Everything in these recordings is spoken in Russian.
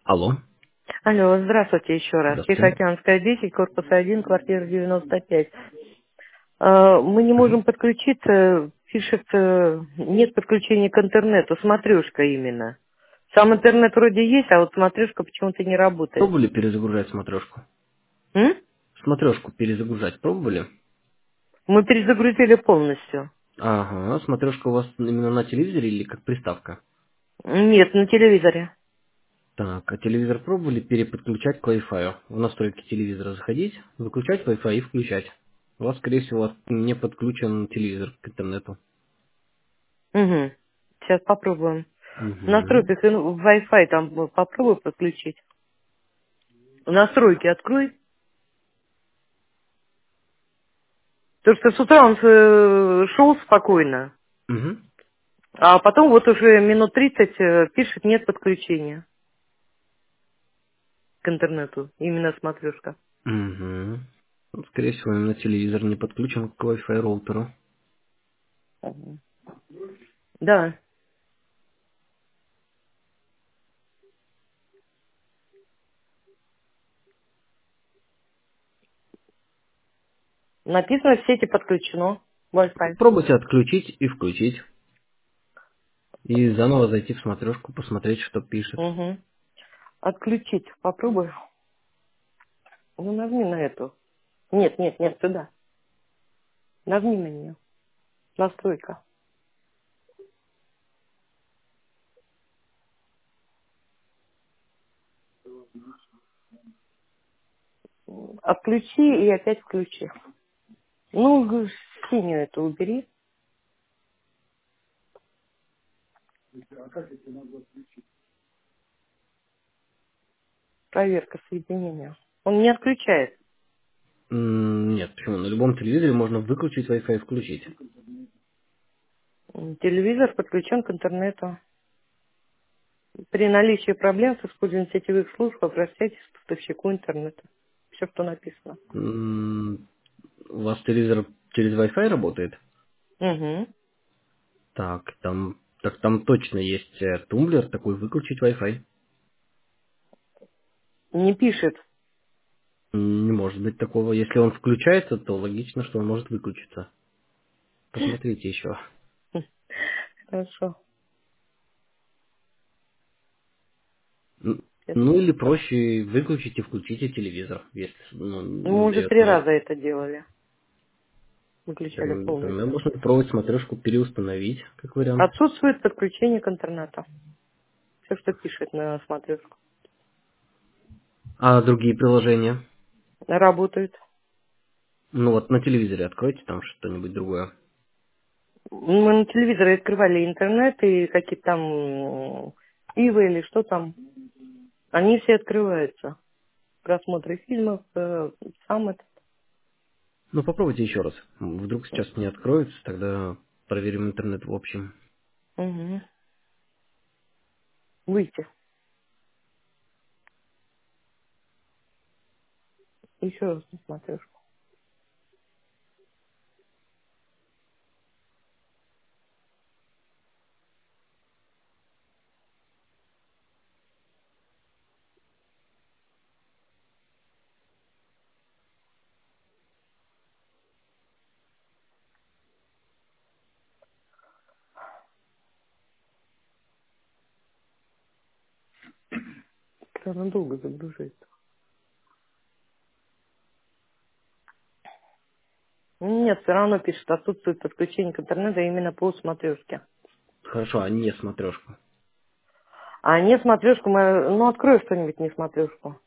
Алло. Алло, здравствуйте еще раз. Здравствуйте. Тихоокеанская 10, корпус 1, квартира 95. Мы не Мгм. можем подключиться, пишет, нет подключения к интернету, смотрешка именно. Сам интернет вроде есть, а вот смотрешка почему-то не работает. Пробовали перезагружать смотрешку? М? Смотрешку перезагружать пробовали? Мы перезагрузили полностью. Ага. Смотрешка у вас именно на телевизоре или как приставка? Нет, на телевизоре. Так, а телевизор пробовали переподключать к Wi-Fi? В настройки телевизора заходить, выключать Wi-Fi и включать. У вас, скорее всего, не подключен телевизор к интернету. Угу. Сейчас попробуем. В Угу. настройках в Wi-Fi там попробуй подключить. Настройки открой. Потому что с утра он шел спокойно. Угу. А потом вот уже минут 30 пишет нет подключения к интернету. Именно смотрешка. Угу. Скорее всего, именно телевизор не подключен к Wi-Fi роутеру. Мгм. Да. Написано в сети подключено. Wi-Fi. Пробуйте отключить и включить. И заново зайти в смотрешку, посмотреть, что пишет. Угу. Отключить. Попробуй. Ну, нажми на эту. Нет, нет, нет, сюда. Нажми на нее. Настройка. Отключи и опять включи. Ну, синюю эту убери. Проверка соединения. Он не отключает. Нет, почему? На любом телевизоре можно выключить Wi-Fi и включить. Телевизор подключен к интернету. При наличии проблем с использованием сетевых служб обращайтесь к поставщику интернета. Все, что написано. У вас телевизор через Wi-Fi работает? Угу. Так там точно есть тумблер, такой выключить Wi-Fi. Не пишет. Не может быть такого. Если он включается, то логично, что он может выключиться. Посмотрите еще. Хорошо. М, Сейчас. Ну или проще выключите и включите телевизор, если Мы не уже дает 3 на раза это делали. Выключали например, полностью. можно попробовать смотрешку переустановить, как вариант. Отсутствует подключение к интернету. Все, что пишет на смотрешку. А другие приложения? Работают. Ну вот на телевизоре откройте там что-нибудь другое. Мы на телевизоре открывали интернет и какие-то там Ивы или что там. Они все открываются. Просмотры фильмов, сам это. Ну попробуйте еще раз. Вдруг сейчас не откроется, тогда проверим интернет в общем. Угу. Выйти. Еще раз на смотрешку. Она долго загружается. Нет, все равно пишет, отсутствует подключение к интернету именно по смотрешке. Хорошо, а не смотрешку. А не смотрешку, ну открой что-нибудь не смотрешку.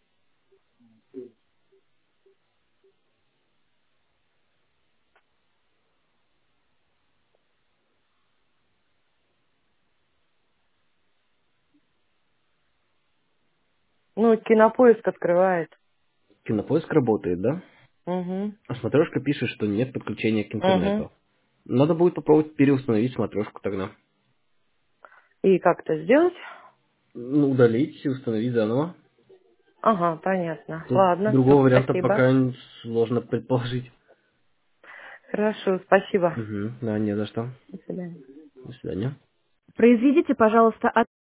Ну, кинопоиск открывает. Кинопоиск работает, да? Угу. А смотрешка пишет, что нет подключения к Угу. интернету. Надо будет попробовать переустановить смотрешку тогда. И как это сделать? Ну, удалить и установить заново. Ага, понятно. Тут Ладно, все, другого варианта спасибо. пока сложно предположить. Хорошо, спасибо. Угу, да, не за что. До свидания. До свидания. Произведите, пожалуйста,